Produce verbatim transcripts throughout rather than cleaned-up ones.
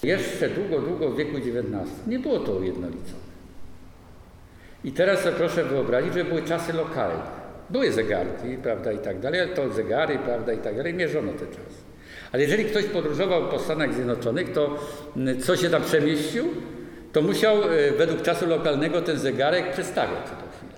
Jeszcze długo, długo w wieku dziewiętnastym nie było to ujednolicone. I teraz sobie proszę wyobrazić, że były czasy lokalne. Były zegarki, prawda, i tak dalej, ale to zegary, prawda, i tak dalej, mierzono te czasy. Ale jeżeli ktoś podróżował po Stanach Zjednoczonych, to co się tam przemieścił, to musiał według czasu lokalnego ten zegarek przestawiać co to chwilę.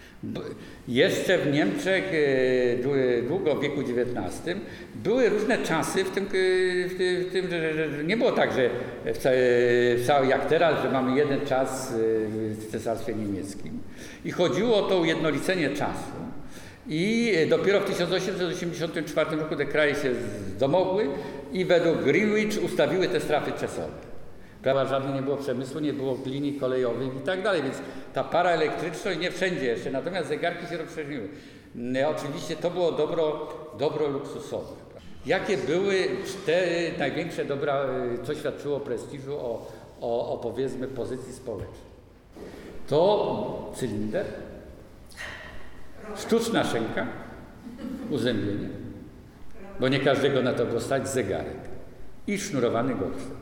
Jeszcze w Niemczech długo w wieku dziewiętnastym były różne czasy w tym, w tym że, że nie było tak, że w całej, w całej jak teraz, że mamy jeden czas w Cesarstwie Niemieckim. I chodziło o to ujednolicenie czasu. I dopiero w tysiąc osiemset osiemdziesiątym czwartym roku te kraje się domogły i według Greenwich ustawiły te strefy czasowe. Prawa żadnego nie było przemysłu, nie było linii kolejowych i tak dalej, więc ta para elektryczność nie wszędzie jeszcze, natomiast zegarki się rozprzestrzeniły. Oczywiście to było dobro, dobro luksusowe. Jakie były cztery największe dobra, co świadczyło o prestiżu, o, o, o powiedzmy pozycji społecznej? To cylinder, sztuczna szynka, uzębienie, bo nie każdego na to było stać, zegarek i sznurowany golfset.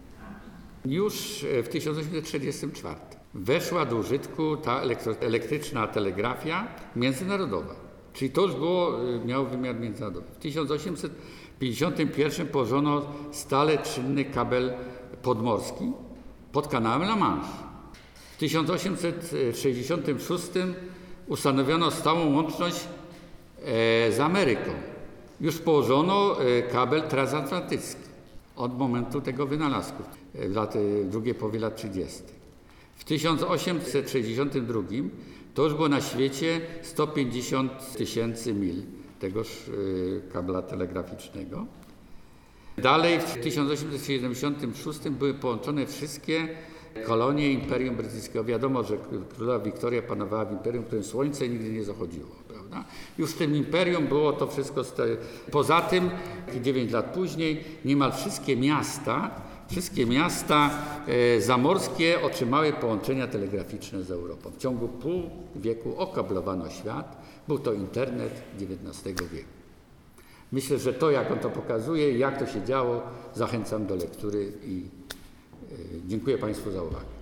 Już w tysiąc osiemset trzydziestym czwartym weszła do użytku ta elektryczna telegrafia międzynarodowa, czyli to już było, miało wymiar międzynarodowy. W tysiąc osiemset pięćdziesiątym pierwszym położono stale czynny kabel podmorski pod kanałem La Manche. W tysiąc osiemset sześćdziesiątym szóstym ustanowiono stałą łączność z Ameryką. Już położono kabel transatlantycki od momentu tego wynalazku, w lat, drugiej połowie lat trzydziestych. W tysiąc osiemset sześćdziesiątym drugim to już było na świecie sto pięćdziesiąt tysięcy mil tegoż kabla telegraficznego. Dalej w tysiąc osiemset siedemdziesiątym szóstym były połączone wszystkie kolonie Imperium Brytyjskiego. Wiadomo, że królowa Wiktoria panowała w imperium, w którym słońce nigdy nie zachodziło. Prawda? Już w tym imperium było to wszystko. Poza tym, dziewięć lat później, niemal wszystkie miasta, wszystkie miasta e, zamorskie otrzymały połączenia telegraficzne z Europą. W ciągu pół wieku okablowano świat. Był to internet dziewiętnastego wieku. Myślę, że to, jak on to pokazuje, jak to się działo, zachęcam do lektury i e, dziękuję Państwu za uwagę.